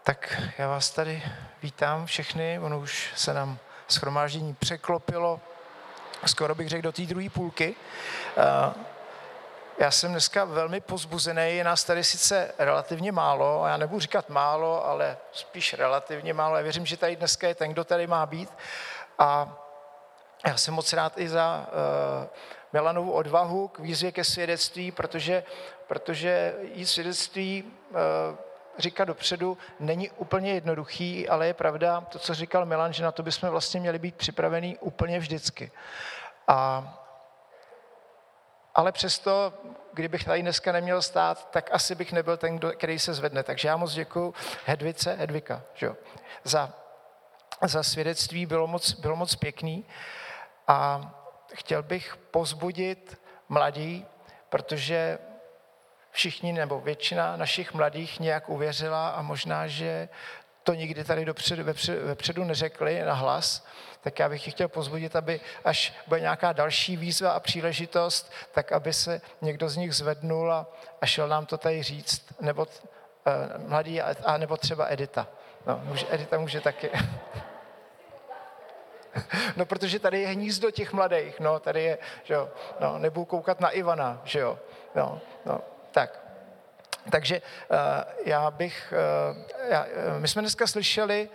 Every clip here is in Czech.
Tak já vás tady vítám všechny, ono už se nám shromáždění překlopilo, skoro bych řekl do té druhé půlky. Já jsem dneska velmi povzbuzený, je nás tady sice relativně málo, a já nebudu říkat málo, ale spíš relativně málo. Já věřím, že tady dneska je ten, kdo tady má být. A já jsem moc rád i za Milanovu odvahu k výzvě ke svědectví, protože jí svědectví říkat dopředu není úplně jednoduchý, ale je pravda to, co říkal Milan, že na to bychom vlastně měli být připravení úplně vždycky. Ale přesto, kdybych tady dneska neměl stát, tak asi bych nebyl ten, který se zvedne. Takže já moc děkuju Hedvika, za svědectví, bylo moc pěkný. A chtěl bych povzbudit mladí, protože všichni nebo většina našich mladých nějak uvěřila a možná, že to nikdy tady vepředu neřekli nahlas, tak já bych je chtěl povzbudit, aby až bude nějaká další výzva a příležitost, tak aby se někdo z nich zvednul a šel nám to tady říct, nebo mladý, a nebo třeba Edita. No, Edita může taky. No, protože tady je hnízdo těch mladých, no, tady je, že jo, no, nebudu koukat na Ivana, že jo, no, tak. Takže my jsme dneska slyšeli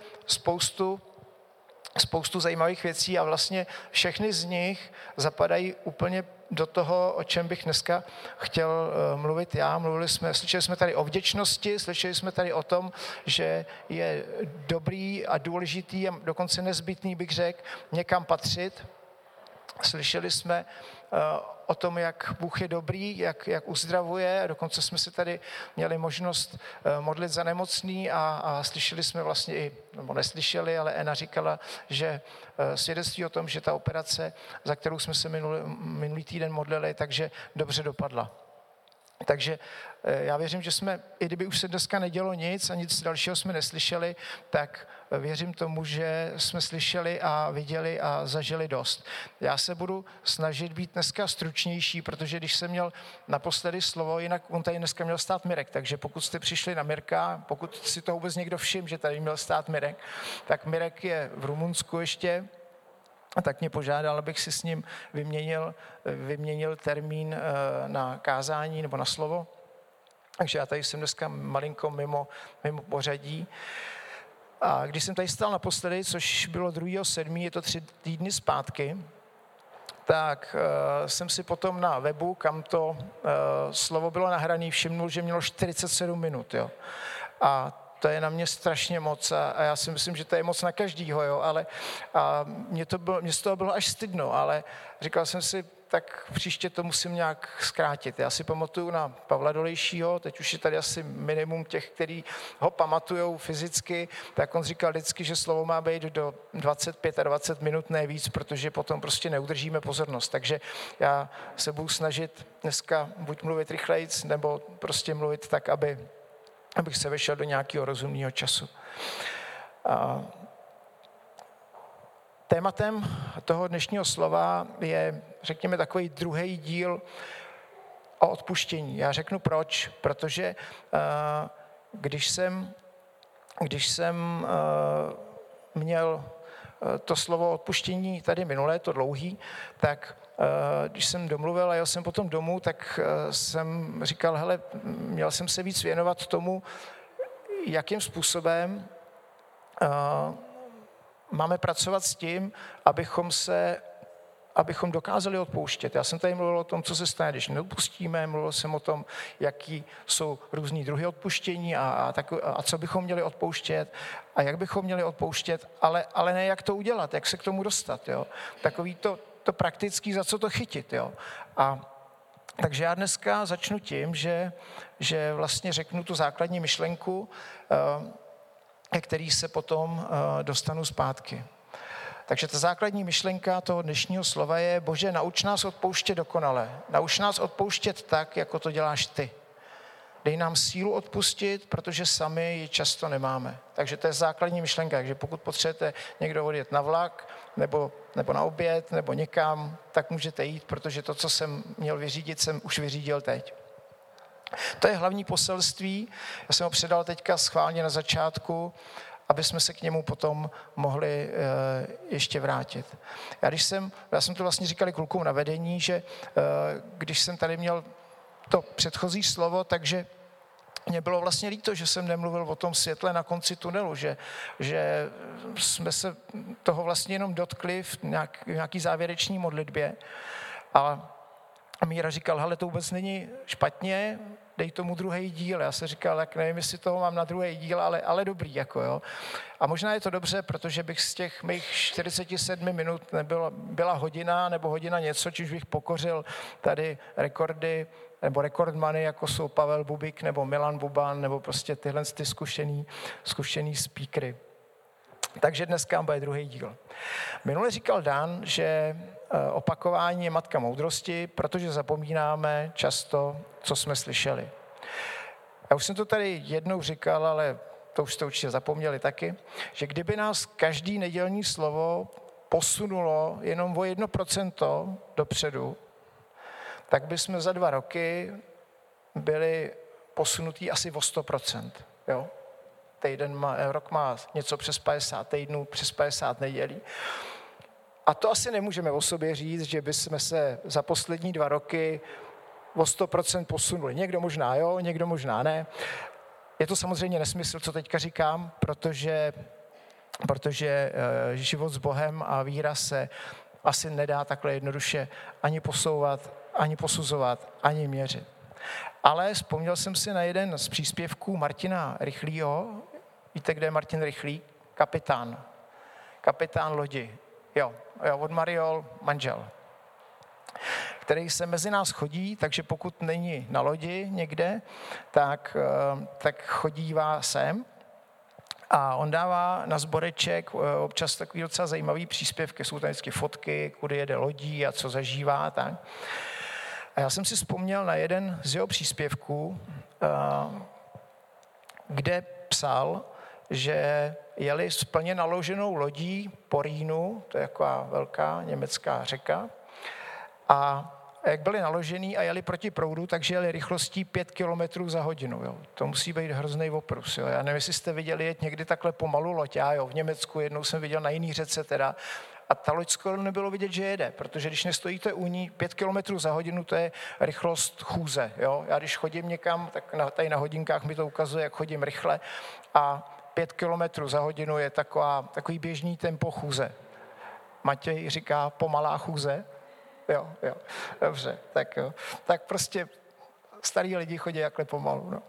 spoustu zajímavých věcí a vlastně všechny z nich zapadají úplně do toho, o čem bych dneska chtěl mluvit já. Slyšeli jsme tady o vděčnosti, slyšeli jsme tady o tom, že je dobrý a důležitý a dokonce nezbytný, bych řekl, někam patřit. Slyšeli jsme o tom, jak Bůh je dobrý, jak uzdravuje. Dokonce jsme si tady měli možnost modlit za nemocný a slyšeli jsme vlastně i, nebo neslyšeli, ale Ena říkala, že svědectví o tom, že ta operace, za kterou jsme se minulý týden modlili, takže dobře dopadla. Takže já věřím, že i kdyby už se dneska nedělo nic a nic dalšího jsme neslyšeli, tak věřím tomu, že jsme slyšeli a viděli a zažili dost. Já se budu snažit být dneska stručnější, protože když jsem měl naposledy slovo, jinak on tady dneska měl stát Mirek, takže pokud jste přišli na Mirka, pokud si to vůbec někdo všiml, že tady měl stát Mirek, tak Mirek je v Rumunsku ještě, a tak mě požádal, abych si s ním vyměnil termín na kázání nebo na slovo. Takže já tady jsem dneska malinko mimo pořadí. A když jsem tady stál naposledy, což bylo 2.7., je to 3 týdny zpátky, tak jsem si potom na webu, kam to slovo bylo nahrané, všimnul, že mělo 47 minut. Jo. A to je na mě strašně moc a já si myslím, že to je moc na každýho, jo, ale mě z toho bylo až stydno, ale říkal jsem si, tak příště to musím nějak zkrátit. Já si pamatuju na Pavla Dolejšího, teď už je tady asi minimum těch, kteří ho pamatujou fyzicky, tak on říkal vždycky, že slovo má být do 25 a 20 minut, ne víc, protože potom prostě neudržíme pozornost. Takže já se budu snažit dneska buď mluvit rychlejc, nebo prostě mluvit tak, abych se vešel do nějakého rozumného času. Tématem toho dnešního slova je, řekněme, takový druhý díl o odpuštění. Já řeknu proč, protože když jsem měl to slovo odpuštění tady minulé, to dlouhý, tak když jsem domluvil a jel jsem potom domů, tak jsem říkal, hele, měl jsem se víc věnovat tomu, jakým způsobem máme pracovat s tím, abychom dokázali odpouštět. Já jsem tady mluvil o tom, co se stane, když neodpustíme, mluvil jsem o tom, jaký jsou různý druhy odpuštění a co bychom měli odpouštět a jak bychom měli odpouštět, ale ne jak to udělat, jak se k tomu dostat. Jo? Takový to praktický, za co to chytit. Jo? Takže já dneska začnu tím, že vlastně řeknu tu základní myšlenku, který se potom dostanu zpátky. Takže ta základní myšlenka toho dnešního slova je: Bože, nauč nás odpouštět dokonale. Nauč nás odpouštět tak, jako to děláš ty. Dej nám sílu odpustit, protože sami ji často nemáme. Takže to je základní myšlenka. Takže pokud potřebujete někdo odjet na vlak, nebo na oběd, nebo někam, tak můžete jít, protože to, co jsem měl vyřídit, jsem už vyřídil teď. To je hlavní poselství. Já jsem ho předal teďka schválně na začátku, aby jsme se k němu potom mohli ještě vrátit. Já jsem to vlastně říkal klukům na vedení, že když jsem tady měl to předchozí slovo, takže mě bylo vlastně líto, že jsem nemluvil o tom světle na konci tunelu, že jsme se toho vlastně jenom dotkli v nějaký závěreční modlitbě. A Míra říkal, hele, to vůbec není špatně, dej tomu druhý díl. Já jsem říkal, tak nevím, jestli toho mám na druhý díl, ale dobrý, jako jo. A možná je to dobře, protože bych z těch mých 47 minut byla hodina nebo hodina něco, čiž bych pokořil tady rekordy nebo rekordmany, jako jsou Pavel Bubik nebo Milan Buban, nebo prostě tyhle ty zkušený speakery. Takže dneska bude druhý díl. Minule říkal Dan, že opakování je matka moudrosti, protože zapomínáme často, co jsme slyšeli. Já už jsem to tady jednou říkal, ale to už jste určitě zapomněli taky, že kdyby nás každý nedělní slovo posunulo jenom o 1% dopředu, tak bychom za 2 roky byli posunutí asi o 100%. Jo? Rok má něco přes 50 týdnů, přes 50 nedělí. A to asi nemůžeme o sobě říct, že bychom se za poslední 2 roky o 100% posunuli. Někdo možná jo, někdo možná ne. Je to samozřejmě nesmysl, co teďka říkám, protože život s Bohem a víra se asi nedá takhle jednoduše ani posouvat, ani posuzovat, ani měřit. Ale vzpomněl jsem si na jeden z příspěvků Martina Rychlýho. Víte, kde je Martin Rychlý? Kapitán lodi. Jo, od Mariol, manžel, který se mezi nás chodí, takže pokud není na lodi někde, tak chodívá sem a on dává na sboreček občas takový docela zajímavý příspěvky, jsou tam vždycky fotky, kudy jede lodí a co zažívá. Tak. A já jsem si vzpomněl na jeden z jeho příspěvků, kde psal, že jeli s plně naloženou lodí po Rýnu, to je taková velká německá řeka, a jak byli naložený a jeli proti proudu, takže jeli rychlostí 5 km za hodinu. Jo. To musí být hrozný oprus. Jo. Já nevím, jestli jste viděli jet někdy takhle pomalu loď. Já v Německu jednou jsem viděl na jiný řece teda, a ta loď skoro nebylo vidět, že jede, protože když nestojíte u ní 5 km za hodinu, to je rychlost chůze. Jo. Já když chodím někam, tak tady na hodinkách mi to ukazuje, jak chodím rychle, a 5 km za hodinu je takový běžný tempo chůze. Matěj říká pomalá chůze. Jo, dobře, tak jo. Tak prostě starý lidi chodí jakhle pomalu. No.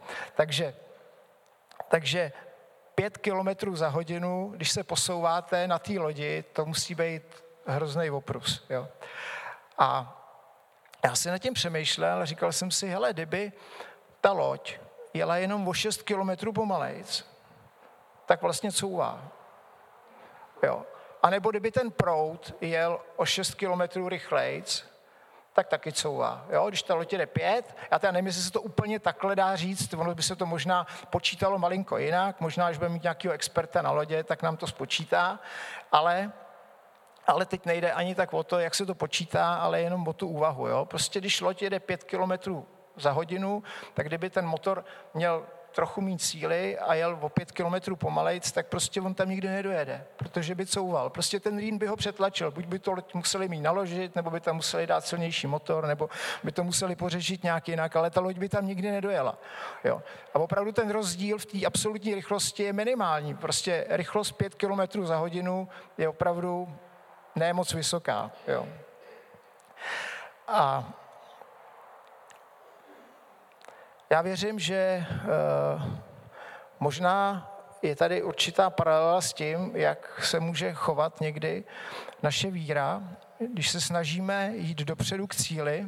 Takže 5 km za hodinu, když se posouváte na té lodi, to musí být hrozný oprus. Jo. A já si nad tím přemýšlel a říkal jsem si, hele, kdyby ta loď jela jenom o 6 km pomalejc, tak vlastně couvá. Jo. A nebo kdyby ten proud jel o 6 km rychlejc, tak taky couvá. Jo? Když ta loď jede 5, já teda nevím, jestli se to úplně takhle dá říct, ono by se to možná počítalo malinko jinak, možná, když budeme mít nějakého experta na lodě, tak nám to spočítá, ale teď nejde ani tak o to, jak se to počítá, ale jenom o tu úvahu. Jo? Prostě když loď jede 5 km za hodinu, tak kdyby ten motor měl trochu mít síly a jel o 5 km pomalejc, tak prostě on tam nikdy nedojede, protože by couval. Prostě ten Rýn by ho přetlačil. Buď by to museli mít naložit, nebo by tam museli dát silnější motor, nebo by to museli pořešit nějak jinak, ale ta loď by tam nikdy nedojela. Jo. A opravdu ten rozdíl v té absolutní rychlosti je minimální. Prostě rychlost 5 km za hodinu je opravdu ne moc vysoká. Jo. A já věřím, že možná je tady určitá paralela s tím, jak se může chovat někdy naše víra, když se snažíme jít dopředu k cíli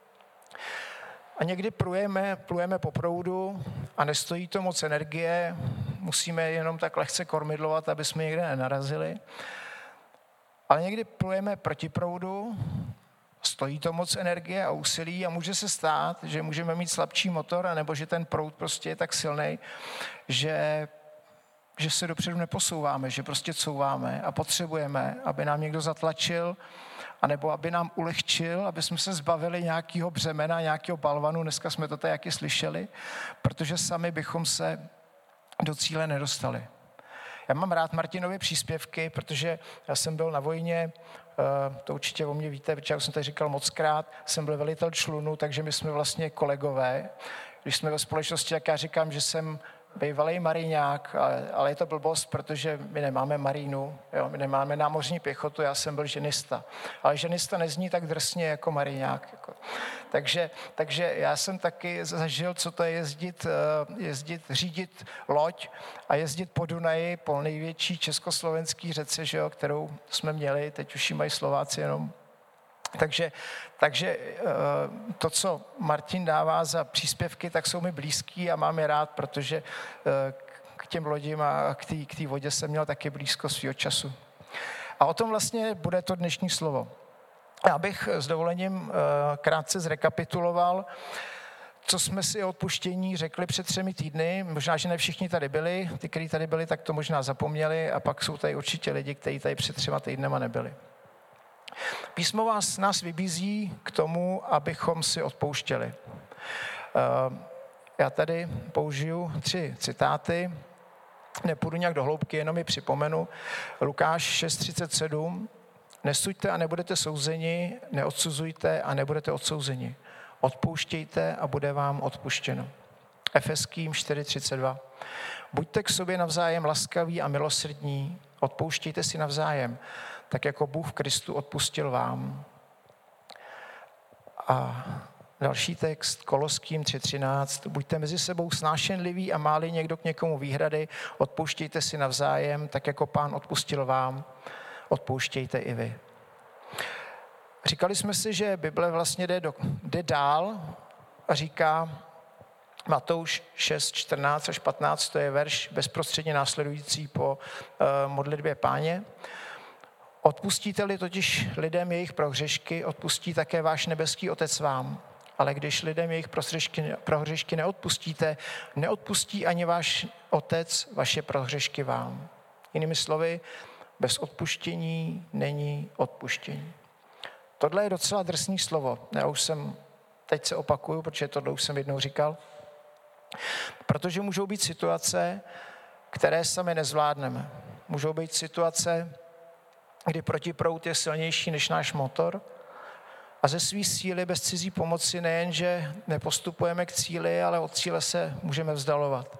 a někdy plujeme po proudu a nestojí to moc energie, musíme jenom tak lehce kormidlovat, aby jsme někde nenarazili, ale někdy plujeme proti proudu, stojí to moc energie a úsilí a může se stát, že můžeme mít slabší motor, anebo že ten proud prostě je tak silný, že se dopředu neposouváme, že prostě couváme a potřebujeme, aby nám někdo zatlačil anebo aby nám ulehčil, aby jsme se zbavili nějakého břemena, nějakého balvanu, dneska jsme to tady jaký slyšeli, protože sami bychom se do cíle nedostali. Já mám rád Martinovy příspěvky, protože já jsem byl na vojně, to určitě o mě víte, protože jsem tady říkal mockrát, jsem byl velitel člunu, takže my jsme vlastně kolegové. Když jsme ve společnosti, jak já říkám, že jsem bývalý mariňák, ale je to blbost, protože my nemáme marínu, jo? My nemáme námořní pěchotu, já jsem byl ženista. Ale ženista nezní tak drsně jako mariňák. Jako. Takže já jsem taky zažil, co to je řídit loď a jezdit po Dunaji, po největší československý řece, že jo, kterou jsme měli, teď už ji mají Slováci jenom. Takže to, co Martin dává za příspěvky, tak jsou mi blízký a mám je rád, protože k těm lodím a k té vodě jsem měl taky blízko svýho času. A o tom vlastně bude to dnešní slovo. Já bych s dovolením krátce zrekapituloval, co jsme si o odpuštění řekli před 3 týdny. Možná, že ne všichni tady byli, ty, kteří tady byli, tak to možná zapomněli a pak jsou tady určitě lidi, kteří tady před 3 týdnema nebyli. Písmo nás vybízí k tomu, abychom si odpouštěli. Já tady použiju 3 citáty, nepůjdu nějak do hloubky, jenom je připomenu. Lukáš 6:37. Nesuďte a nebudete souzeni, neodsuzujte a nebudete odsouzeni. Odpouštějte a bude vám odpuštěno. Efeským 4:32. Buďte k sobě navzájem laskaví a milosrdní, odpouštějte si navzájem, tak jako Bůh v Kristu odpustil vám. A další text, Koloským 3:13. Buďte mezi sebou snášenliví a má-li někdo k někomu výhrady, odpouštějte si navzájem, tak jako Pán odpustil vám, odpouštějte i vy. Říkali jsme si, že Bible vlastně jde dál a říká Matouš 6:14 až 15, to je verš bezprostředně následující po modlitbě Páně. Odpustíte-li totiž lidem jejich prohřešky, odpustí také váš nebeský Otec vám. Ale když lidem jejich prohřešky neodpustíte, neodpustí ani váš Otec vaše prohřešky vám. Jinými slovy, bez odpuštění není odpuštění. Tohle je docela drsný slovo. Teď se opakuju, protože tohle už jsem jednou říkal. Protože můžou být situace, které sami nezvládneme. Můžou být situace, kdy protiproud je silnější než náš motor a ze svý síly bez cizí pomoci nejenže nepostupujeme k cíli, ale od cíle se můžeme vzdalovat.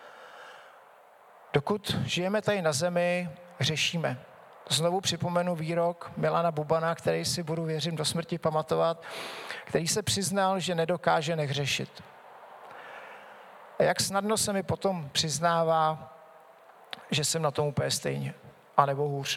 Dokud žijeme tady na zemi, hřešíme. Znovu připomenu výrok Milana Bubana, který si budu, věřím, do smrti pamatovat, který se přiznal, že nedokáže nehřešit. A jak snadno se mi potom přiznává, že jsem na tom úplně stejně, anebo hůř.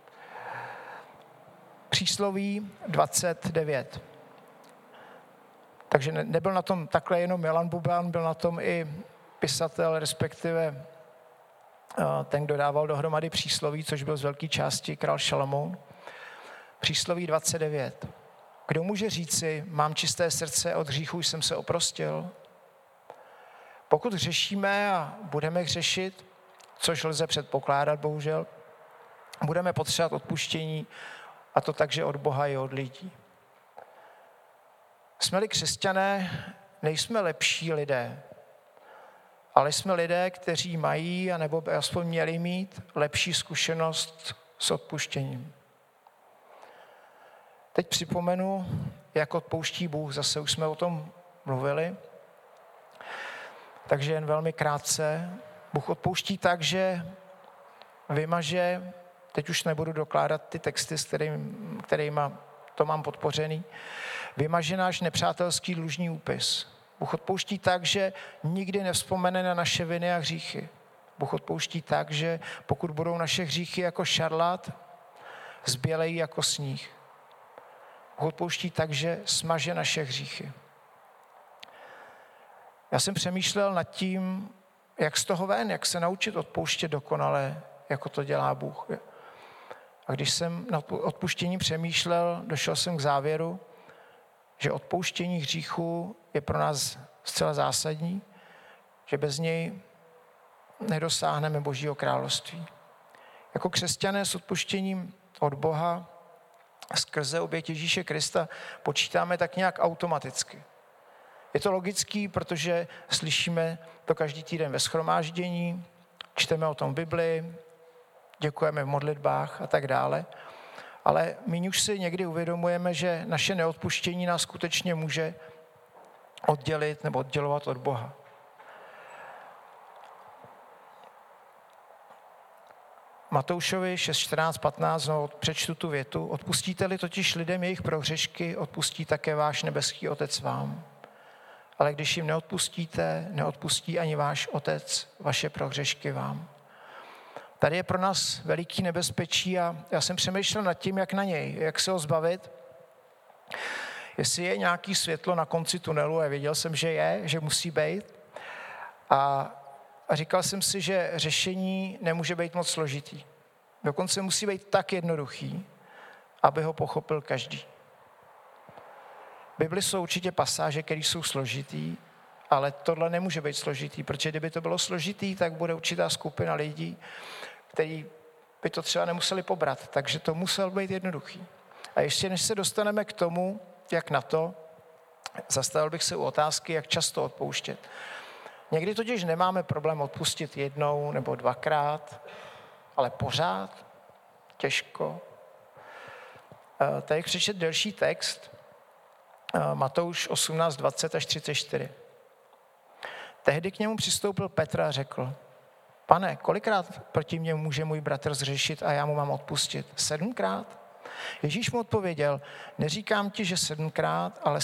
Přísloví 29. Takže nebyl na tom takhle jenom Milan Buban, byl na tom i pisatel, respektive ten, kdo dával dohromady přísloví, což byl z velké části král Šalamoun. Přísloví 29. Kdo může říci, mám čisté srdce, od hříchů jsem se oprostil? Pokud hřešíme a budeme hřešit, což lze předpokládat, bohužel, budeme potřebovat odpuštění, a to takže od Boha i od lidí. Jsme-li křesťané, nejsme lepší lidé, ale jsme lidé, kteří mají, anebo by aspoň měli mít, lepší zkušenost s odpuštěním. Teď připomenu, jak odpouští Bůh, zase už jsme o tom mluvili, takže jen velmi krátce. Bůh odpouští tak, že vymaže, teď už nebudu dokládat ty texty, s kterými to mám podpořený, vymaže náš nepřátelský dlužní úpis. Bůh odpouští tak, že nikdy nevzpomene na naše viny a hříchy. Bůh odpouští tak, že pokud budou naše hříchy jako šarlát, zbělejí jako sníh. Bůh odpouští tak, že smaže naše hříchy. Já jsem přemýšlel nad tím, jak z toho ven, jak se naučit odpouštět dokonale, jako to dělá Bůh. A když jsem nad odpuštěním přemýšlel, došel jsem k závěru, že odpouštění hříchů je pro nás zcela zásadní, že bez něj nedosáhneme Božího království. Jako křesťané s odpuštěním od Boha skrze oběť Ježíše Krista počítáme tak nějak automaticky. Je to logický, protože slyšíme to každý týden ve shromáždění, čteme o tom Bibli, děkujeme v modlitbách a tak dále. Ale my už si někdy uvědomujeme, že naše neodpuštění nás skutečně může oddělit nebo oddělovat od Boha. Matoušovi 6, 14, 15, znovu přečtu tu větu. Odpustíte-li totiž lidem jejich prohřešky, odpustí také váš nebeský Otec vám. Ale když jim neodpustíte, neodpustí ani váš Otec vaše prohřešky vám. Tady je pro nás veliký nebezpečí a já jsem přemýšlel nad tím, jak na něj, jak se ho zbavit. Jestli je nějaký světlo na konci tunelu, a věděl jsem, že je, že musí být. A říkal jsem si, že řešení nemůže být moc složitý. Dokonce musí být tak jednoduchý, aby ho pochopil každý. V Bibli jsou určitě pasáže, které jsou složitý, ale tohle nemůže být složitý, protože kdyby to bylo složitý, tak bude určitá skupina lidí, kteří by to třeba nemuseli pobrat. Takže to musel být jednoduchý. A ještě než se dostaneme k tomu, jak na to, zastavil bych se u otázky, jak často odpouštět. Někdy totiž nemáme problém odpustit jednou nebo dvakrát, ale pořád těžko. Tady přečet delší text, Matouš 18, 20 až 34. Tehdy k němu přistoupil Petr a řekl: Pane, kolikrát proti mně může můj bratr zřešit a já mu mám odpustit? 7krát? Ježíš mu odpověděl: Neříkám ti, že 7krát, ale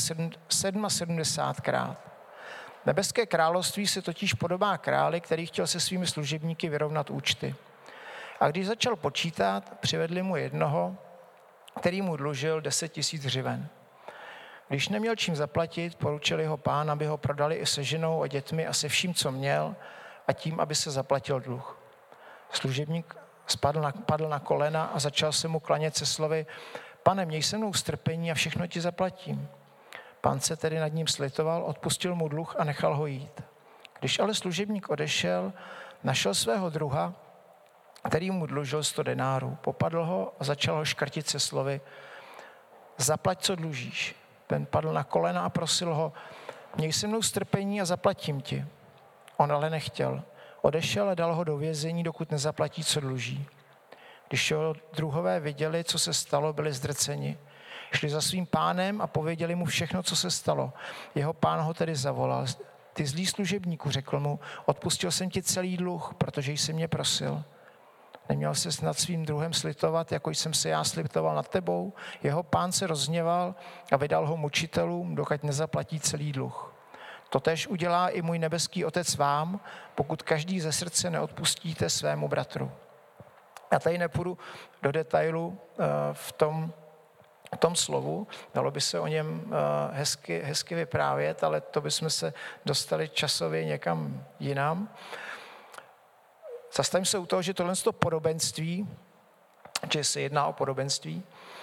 77krát. Nebeské království se totiž podobá králi, který chtěl se svými služebníky vyrovnat účty. A když začal počítat, přivedli mu jednoho, který mu dlužil 10 000 hřiven. Když neměl čím zaplatit, poručil jeho pán, aby ho prodali i se ženou a dětmi a se vším, co měl, a tím, aby se zaplatil dluh. Služebník padl na kolena a začal se mu klanět se slovy: Pane, měj se mnou strpení a všechno ti zaplatím. Pán se tedy nad ním slitoval, odpustil mu dluh a nechal ho jít. Když ale služebník odešel, našel svého druha, který mu dlužil 100 denárů. Popadl ho a začal ho škrtit se slovy: Zaplať, co dlužíš. Ten padl na kolena a prosil ho: Měj se mnou strpení a zaplatím ti. On ale nechtěl. Odešel a dal ho do vězení, dokud nezaplatí, co dluží. Když jeho druhové viděli, co se stalo, byli zdrceni. Šli za svým pánem a pověděli mu všechno, co se stalo. Jeho pán ho tedy zavolal. Ty zlý služebníku, řekl mu, odpustil jsem ti celý dluh, protože jsi mě prosil. Neměl ses nad svým druhem slitovat, jako jsem se já slitoval nad tebou? Jeho pán se rozhněval a vydal ho mučitelům, dokud nezaplatí celý dluh. Totéž udělá i můj nebeský Otec vám, pokud každý ze srdce neodpustíte svému bratru. Já tady nepůjdu do detailu v tom slovu, dalo by se o něm hezky vyprávět, ale to bychom se dostali časově někam jinam. Zastavím se u toho, že tohle podobenství, že se jedná o podobenství,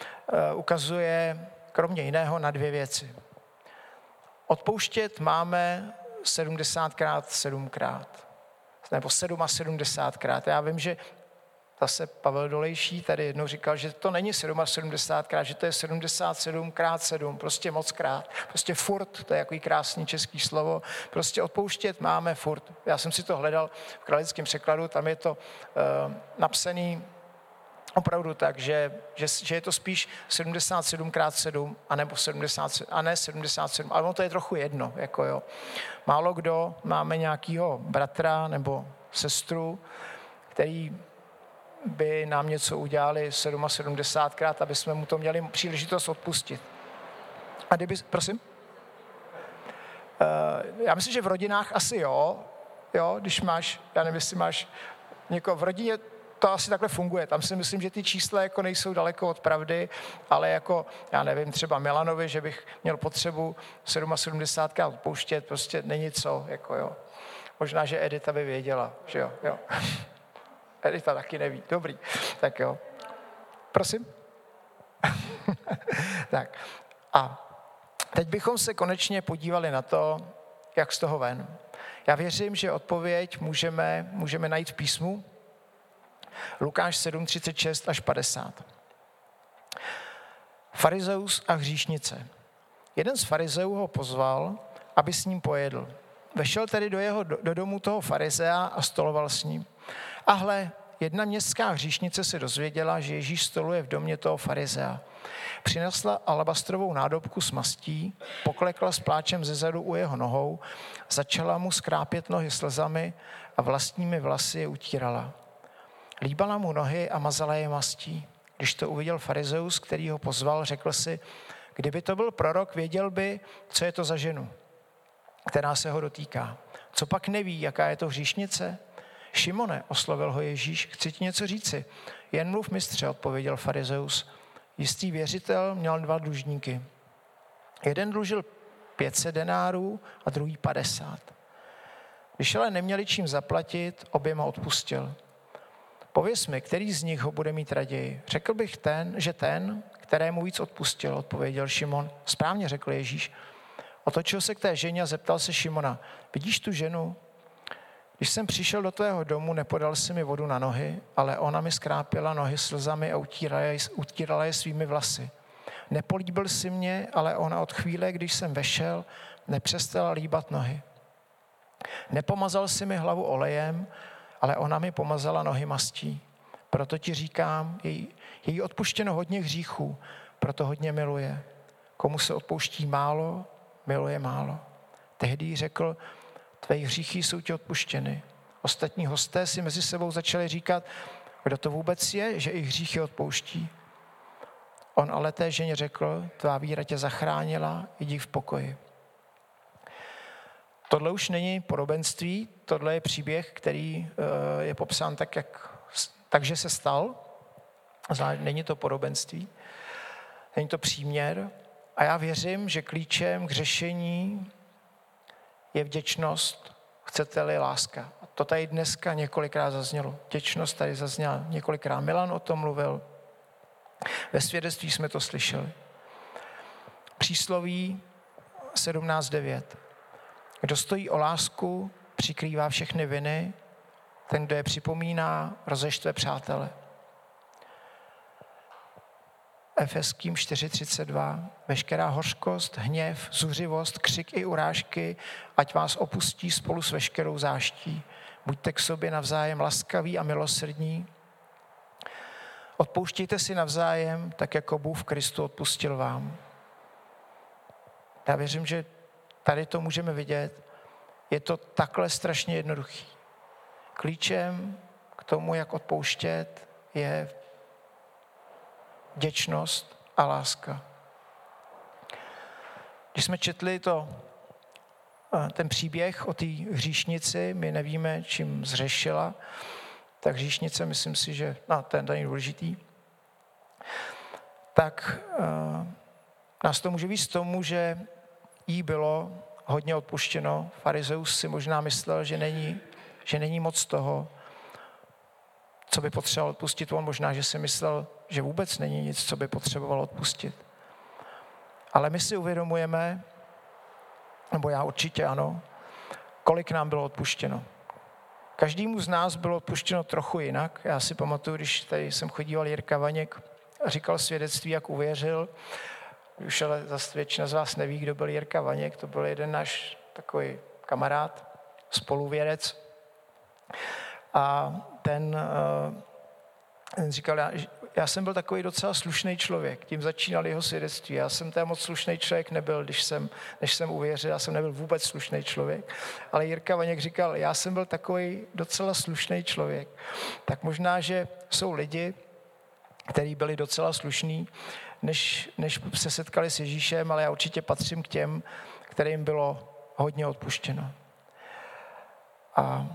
ukazuje kromě jiného na 2 věci. Odpouštět máme 70krát, 7krát, nebo 77krát. Já vím, že zase Pavel Dolejší tady jednou říkal, že to není 77krát, že to je 77x7, prostě mockrát, prostě furt, to je takový krásný český slovo, prostě odpouštět máme furt. Já jsem si to hledal v kralickém překladu, tam je to napsaný opravdu tak, že je to spíš 77x7 anebo 77, a ne 77, ale to je trochu jedno. Jako jo. Málo kdo máme nějakého bratra nebo sestru, který by nám něco udělali 77krát, aby jsme mu to měli příležitost odpustit. A kdyby, prosím? Já myslím, že v rodinách asi jo, když máš, já nevím, jestli máš někoho v rodině, to asi takhle funguje. Tam si myslím, že ty čísla jako nejsou daleko od pravdy, ale jako, já nevím, třeba Milanovi, že bych měl potřebu 77krát odpouštět, prostě není co, jako jo. Možná, že Edita by věděla, že jo. Edita taky neví. Dobrý. Tak jo. Prosím? Tak. A teď bychom se konečně podívali na to, jak z toho ven. Já věřím, že odpověď můžeme najít v písmu. Lukáš 7, 36 až 50. Farizeus a hříšnice. Jeden z farizeů ho pozval, aby s ním pojedl. Vešel tedy do domu toho farizea a stoloval s ním. A hle, jedna městská hříšnice se dozvěděla, že Ježíš stoluje v domě toho farizea. Přinesla alabastrovou nádobku s mastí, poklekla s pláčem zezadu u jeho nohou, začala mu skrápět nohy slzami a vlastními vlasy je utírala. Líbala mu nohy a mazala je mastí. Když to uviděl farizeus, který ho pozval, řekl si, kdyby to byl prorok, věděl by, co je to za ženu, která se ho dotýká. Co pak neví, jaká je to hříšnice? Šimone, oslovil ho Ježíš, chci ti něco říci. Jen mluv, mistře, odpověděl farizeus. Jistý věřitel měl 2 dlužníky. Jeden dlužil 500 denárů a druhý 50. Když ale neměli čím zaplatit, oběma odpustil. Pověz mi, který z nich ho bude mít raději. Řekl bych že ten, kterému víc odpustil, odpověděl Šimon. Správně, řekl Ježíš. Otočil se k té ženě a zeptal se Šimona, vidíš tu ženu? Když jsem přišel do tvého domu, nepodal si mi vodu na nohy, ale ona mi skrápěla nohy slzami a utírala je svými vlasy. Nepolíbil si mě, ale ona od chvíle, když jsem vešel, nepřestala líbat nohy. Nepomazal si mi hlavu olejem, ale ona mi pomazala nohy mastí. Proto ti říkám, její odpuštěno hodně hříchů, proto hodně miluje. Komu se odpouští málo, miluje málo. Tehdy řekl, tvé hříchy jsou ti odpuštěny. Ostatní hosté si mezi sebou začali říkat, kdo to vůbec je, že i hříchy odpouští. On ale té ženě řekl, tvá víra tě zachránila, jdi v pokoji. Tohle už není podobenství, tohle je příběh, který je popsán takže se stal. Není to podobenství, není to příměr. A já věřím, že klíčem k řešení je vděčnost, chcete-li láska. A to tady dneska několikrát zaznělo. Vděčnost tady zazněla několikrát. Milan o tom mluvil. Ve svědectví jsme to slyšeli. Přísloví 17:9. Kdo stojí o lásku, přikrývá všechny viny, ten, kdo je připomíná, rozeštve přátele. Efeským 4:32. Veškerá hořkost, hněv, zuřivost, křik i urážky, ať vás opustí spolu s veškerou záští. Buďte k sobě navzájem laskaví a milosrdní. Odpouštějte si navzájem, tak jako Bůh v Kristu odpustil vám. Já věřím, že tady to můžeme vidět. Je to takhle strašně jednoduchý. Klíčem k tomu, jak odpouštět, je vděčnost a láska. Když jsme četli ten příběh o té hříšnici, my nevíme, čím zřešila, tak hříšnice, myslím si, že ten je důležitý, tak nás to může víc tomu, že jí bylo hodně odpuštěno. Farizeus si možná myslel, že není moc toho, co by potřeboval odpustit. On možná, že si myslel, že vůbec není nic, co by potřeboval odpustit. Ale my si uvědomujeme, nebo já určitě ano, kolik nám bylo odpuštěno. Každému z nás bylo odpuštěno trochu jinak. Já si pamatuju, když tady jsem chodíval Jirka Vaněk a říkal svědectví, jak uvěřil. Už ale zase většina z vás neví, kdo byl Jirka Vaněk. To byl jeden náš takový kamarád, spoluvěrec. A ten říkal, já jsem byl takový docela slušný člověk. Tím začínal jeho svědectví. Já jsem teda moc slušný člověk nebyl, než jsem uvěřil. Já jsem nebyl vůbec slušný člověk. Ale Jirka Vaněk říkal, já jsem byl takový docela slušný člověk. Tak možná, že jsou lidi, kteří byli docela slušní, než se setkali s Ježíšem, ale já určitě patřím k těm, kterým bylo hodně odpuštěno. A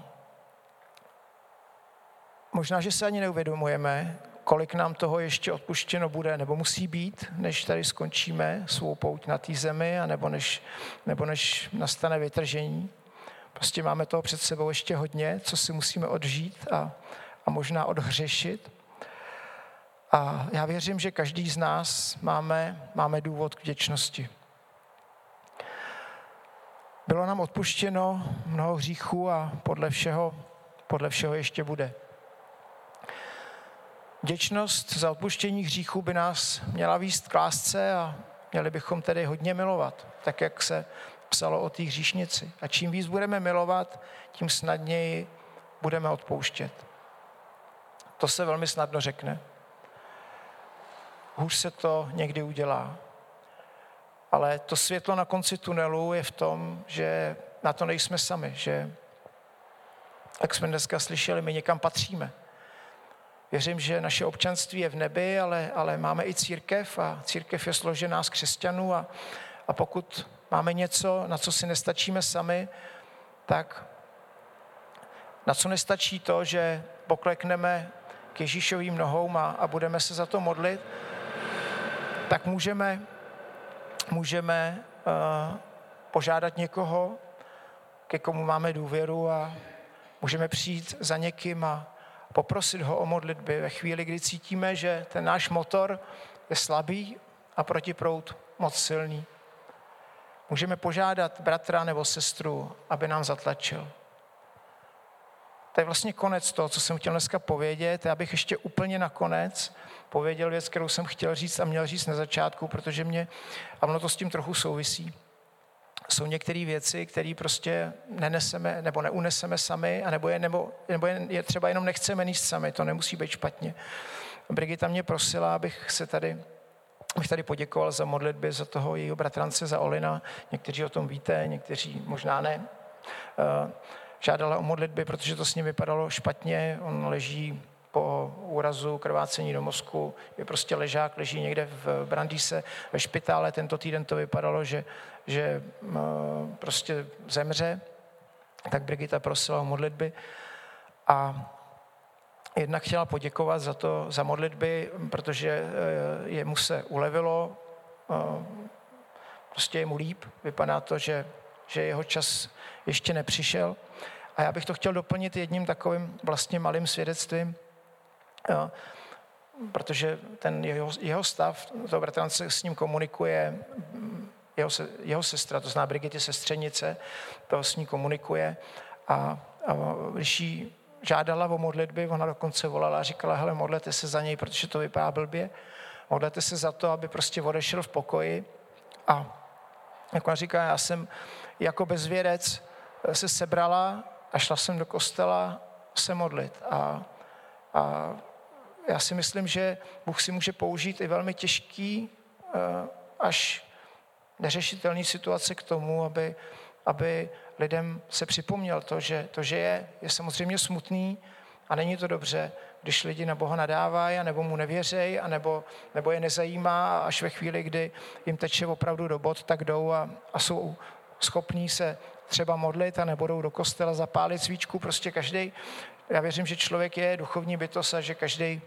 možná, že se ani neuvědomujeme, kolik nám toho ještě odpuštěno bude, nebo musí být, než tady skončíme svou pouť na té zemi, nebo než nastane vytržení. Prostě máme toho před sebou ještě hodně, co si musíme odžít a možná odhřešit. A já věřím, že každý z nás máme důvod k vděčnosti. Bylo nám odpuštěno mnoho hříchů a podle všeho ještě bude. Vděčnost za odpuštění hříchů by nás měla vést k lásce a měli bychom tedy hodně milovat, tak jak se psalo o té hříšnici. A čím víc budeme milovat, tím snadněji budeme odpouštět. To se velmi snadno řekne. Hůř se to někdy udělá. Ale to světlo na konci tunelu je v tom, že na to nejsme sami, že, jak jsme dneska slyšeli, my někam patříme. Věřím, že naše občanství je v nebi, ale máme i církev a církev je složená z křesťanů a pokud máme něco, na co si nestačíme sami, tak na co nestačí to, že poklekneme k Ježíšovým nohou a budeme se za to modlit, tak můžeme požádat někoho, ke komu máme důvěru a můžeme přijít za někým a poprosit ho o modlitby ve chvíli, kdy cítíme, že ten náš motor je slabý a protiproud moc silný. Můžeme požádat bratra nebo sestru, aby nám zatlačil. To je vlastně konec toho, co jsem chtěl dneska povědět. Já bych ještě úplně nakonec pověděl věc, kterou jsem chtěl říct a měl říct na začátku, protože a ono to s tím trochu souvisí. Jsou některé věci, které prostě neneseme nebo neuneseme sami, nebo je třeba jenom nechceme nést sami, to nemusí být špatně. Brigita mě prosila, abych tady poděkoval za modlitby, za toho jejího bratrance, za Olina. Někteří o tom víte, někteří možná ne. Žádala o modlitby, protože to s ním vypadalo špatně. On leží po úrazu, krvácení do mozku, je prostě ležák, leží někde v Brandýse ve špitále. Tento týden to vypadalo, že prostě zemře. Tak Brigita prosila o modlitby a jednak chtěla poděkovat za modlitby, protože jemu se ulevilo, prostě je mu líp. Vypadá to, že jeho čas ještě nepřišel. A já bych to chtěl doplnit jedním takovým vlastně malým svědectvím, protože ten jeho stav, to bratrance s ním komunikuje, jeho sestra, to znamená Brigity sestřenice, to s ní komunikuje a když jí žádala o modlitby, ona dokonce volala a říkala, hele, modlete se za něj, protože to vypadá blbě, modlete se za to, aby prostě odešel v pokoji a jak ona říká, já jsem jako bezvěrec se sebrala a šla jsem do kostela se modlit a já si myslím, že Bůh si může použít i velmi těžký až neřešitelný situace k tomu, aby lidem se připomněl to, že je samozřejmě smutný a není to dobře, když lidi na Boha nadávají, nebo mu nevěřejí, nebo je nezajímá a až ve chvíli, kdy jim teče opravdu do bod, tak jdou a jsou schopní se třeba modlit a nebudou do kostela zapálit svíčku. Prostě každý, já věřím, že člověk je duchovní bytost a že každý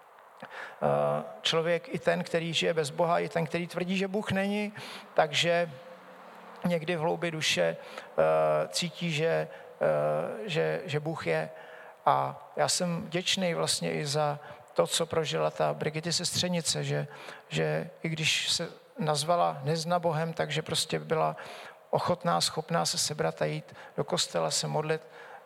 člověk, i ten, který žije bez Boha, i ten, který tvrdí, že Bůh není, takže někdy v hloubi duše cítí, že Bůh je. A já jsem vděčný vlastně i za to, co prožila ta Brigity sestřenice, že i když se nazvala nezna Bohem, takže prostě byla ochotná, schopná se sebrat a jít do kostela se modlit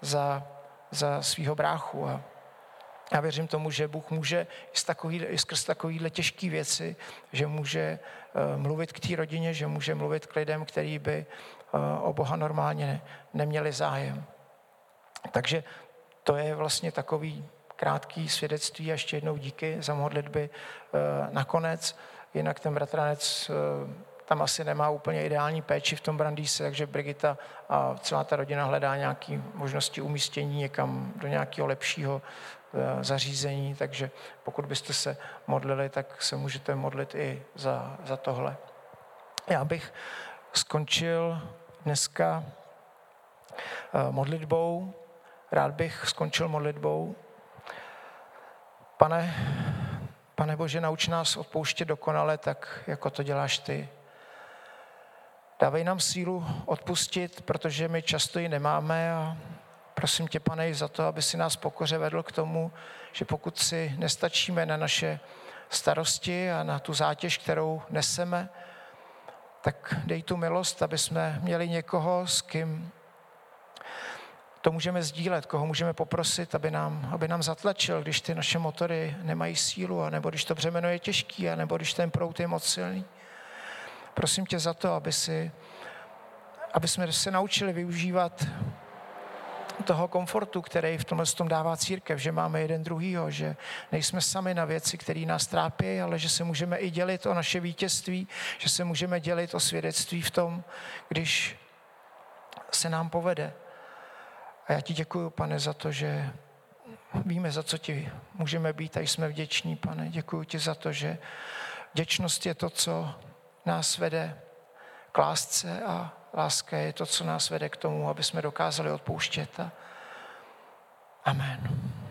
za svýho bráchu. A já věřím tomu, že Bůh může i skrz takovýhle těžké věci, že může mluvit k té rodině, že může mluvit k lidem, kteří by o Boha normálně neměli zájem. Takže to je vlastně takový krátký svědectví a ještě jednou díky za modlitby nakonec. Jinak ten bratranec tam asi nemá úplně ideální péči v tom Brandýse, takže Brigita a celá ta rodina hledá nějaké možnosti umístění někam do nějakého lepšího zařízení, takže pokud byste se modlili, tak se můžete modlit i za tohle. Já bych skončil dneska modlitbou. Rád bych skončil modlitbou. Pane Bože, nauč nás odpouštět dokonale, tak jako to děláš ty. Dávej nám sílu odpustit, protože my často ji nemáme a prosím tě, Pane, za to, aby si nás pokoře vedl k tomu, že pokud si nestačíme na naše starosti a na tu zátěž, kterou neseme, tak dej tu milost, aby jsme měli někoho, s kým to můžeme sdílet, koho můžeme poprosit, aby nám zatlačil, když ty naše motory nemají sílu, anebo když to břemeno je těžký, anebo když ten proud je moc silný. Prosím tě za to, aby jsme se naučili využívat toho komfortu, který v tomhle tom dává církev, že máme jeden druhýho, že nejsme sami na věci, které nás trápí, ale že se můžeme i dělit o naše vítězství, že se můžeme dělit o svědectví v tom, když se nám povede. A já ti děkuju, Pane, za to, že víme, za co ti můžeme být a jsme vděční, Pane. Děkuju ti za to, že vděčnost je to, co nás vede k lásce a láska je to, co nás vede k tomu, aby jsme dokázali odpouštět. Amen.